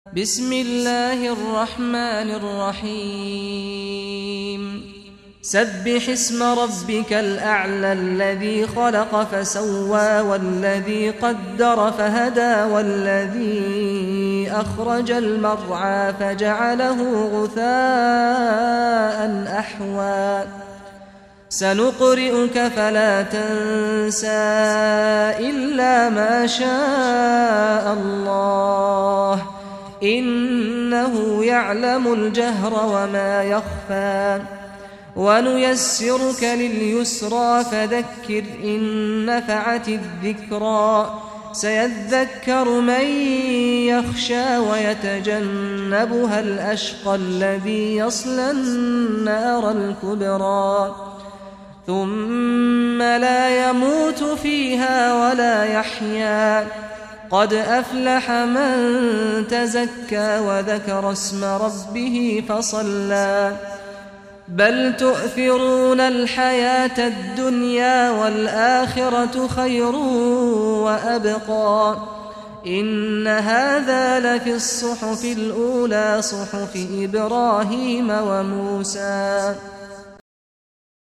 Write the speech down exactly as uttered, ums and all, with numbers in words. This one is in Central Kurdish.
بسم الله الرحمن الرحيم سبح اسم ربك الأعلى الذي خلق فسوى والذي قدر فهدى والذي أخرج المرعى فجعله غثاء أحوى سنقرئك فلا تنسى إلا ما شاء الله إنه يعلم الجهر وما يخفى ونيسرك لليسرى فذكر إن نفعت الذكرى سيذكر من يخشى ويتجنبها الأشقى الذي يصلى النار الكبرى ثم لا يموت فيها ولا يحيا قد أفلح من تزكى وذكر اسم ربه فصلى بل تؤثرون الحياة الدنيا والآخرة خير وأبقى إن هذا لفي الصحف الأولى صحف إبراهيم وموسى